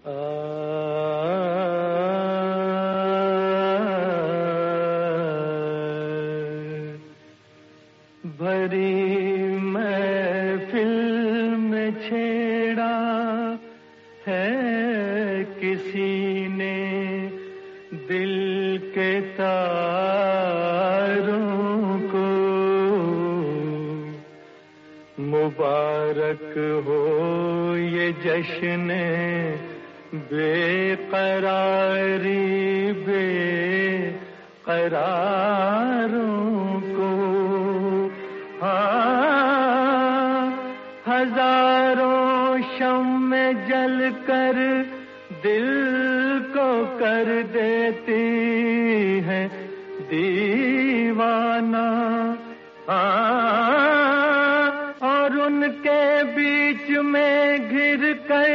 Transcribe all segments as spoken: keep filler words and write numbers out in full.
بھری محفل میں چھیڑا ہے کسی نے دل کے تاروں کو، مبارک ہو یہ جشن بے قراری بے قراروں کو۔ ہاں ہزاروں شمع جل کر دل کو کر دیتی ہے دیوانہ، ہاں اور ان کے بیچ میں گھر کر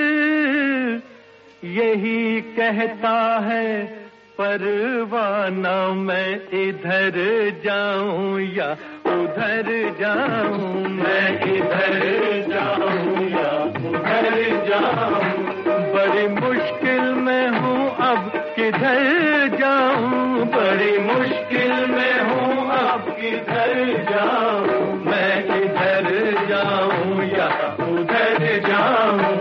یہی کہتا ہے پروانہ، میں ادھر جاؤں یا ادھر جاؤں، میں ادھر جاؤں یا ادھر جاؤں، بڑی مشکل میں ہوں اب کدھر جاؤں، بڑی مشکل میں ہوں اب کدھر جاؤں، میں ادھر جاؤں یا ادھر جاؤں۔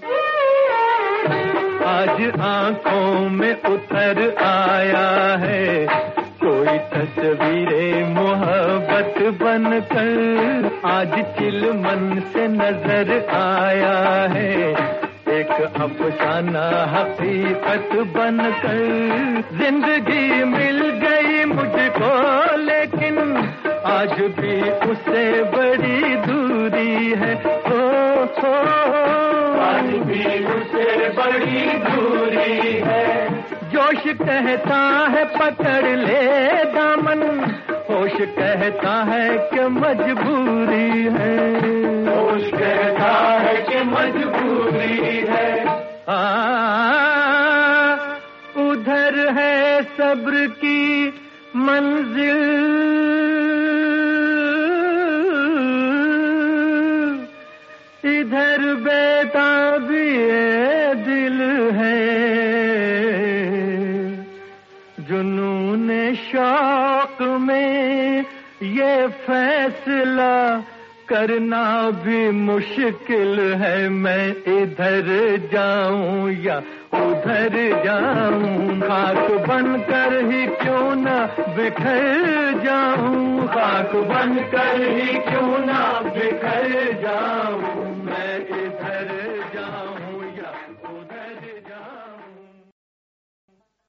آج آنکھوں میں اتر آیا ہے کوئی تصویر محبت بن کر، آج چلمن سے نظر آیا ہے ایک افسانہ حقیقت بن کر۔ زندگی مل گئی مجھ کو لیکن آج بھی اس سے بڑی دوری ہے، او ہو آج بھی اس سے بڑی دوری ہے۔ جوش کہتا ہے پکڑ لے دامن، ہوش کہتا ہے کہ مجبوری ہے، ہوش کہتا ہے کہ مجبوری ہے۔ آ ادھر ہے صبر کی منزل، ادھر بیتابی دل ہے، جنون شوق میں یہ فیصلہ کرنا بھی مشکل ہے، میں ادھر جاؤں یا ادھر جاؤں، خاک بن کر ہی کیوں نہ بکھر جاؤں، خاک بن کر ہی کیوں نہ بکھر جاؤں۔